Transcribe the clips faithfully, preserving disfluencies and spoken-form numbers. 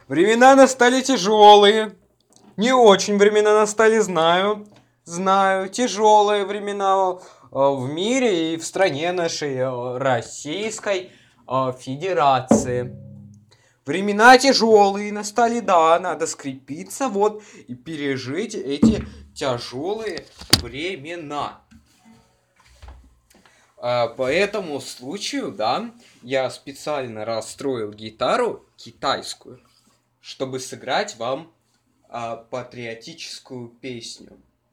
Времена настали тяжелые. Не очень времена настали, знаю. Знаю, тяжелые времена э, в мире и в стране нашей э, Российской э, Федерации. Времена тяжелые настали, да, надо скрепиться вот и пережить эти тяжелые времена. А, по этому случаю, да, я специально расстроил гитару китайскую, чтобы сыграть вам а, патриотическую песню.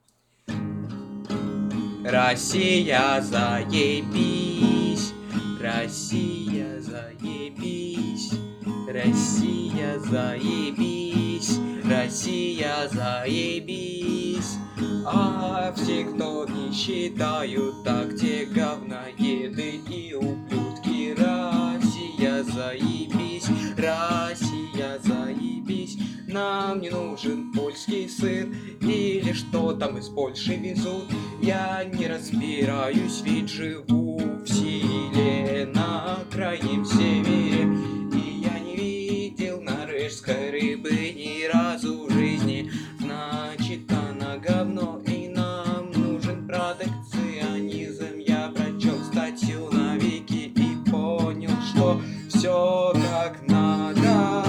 Россия, заебись, Россия, заебись, Россия, заебись, Россия, заебись. А все, кто не считают так, те говноеды и ублюдки. Россия, заебись, Россия, заебись. Нам не нужен польский сыр или что там из Польши везут. Я не разбираюсь, ведь живу в селе на крайнем севере. И я не видел норвежской рыбы ни разу в жизни. Значит, она говно, и нам нужен протекционизм. Я прочел статью на Вики и понял, что все как надо.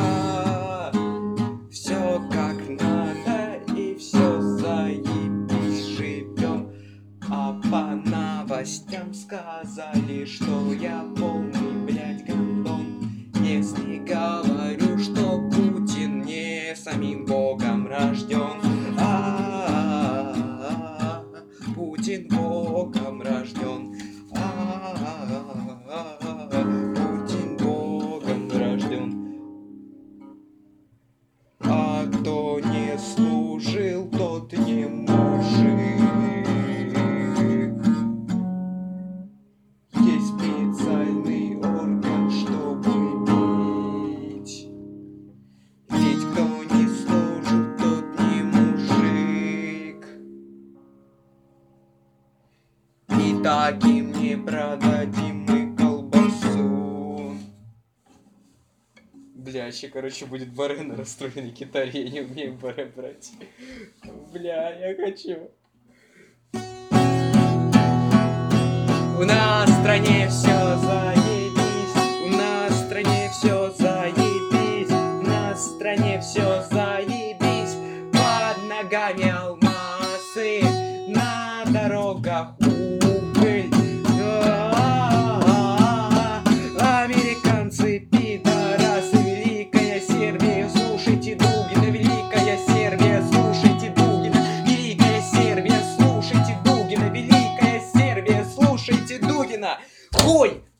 Все как надо, и все заебись, живем. А по новостям сказали, что я полный, блядь, гондон, если говорю, что Путин не самим Богом рожден. А-а-а, Путин Богом рожден. А-а-а, Путин Богом рожден. А кто не служил, тот не мужик. Есть специальный орган, чтобы бить. Ведь кто не служит, тот не мужик. И таким не продадим мы колбасу. Бля, еще, короче, будет баре на расстроенной гитаре, я не умею баре брать. Бля, я хочу. У нас в стране все заебись, у нас в стране все заебись, у нас в стране все заебись. Под ногами алмазы, на дорогах уголь. Американцы пидорасы, Великая Сербия, слушайте Дугина, Великая Сербия, слушайте Дугина, Великая Сербия, слушайте Дугина, Великая Сербия, слушайте Дугина. Хуй!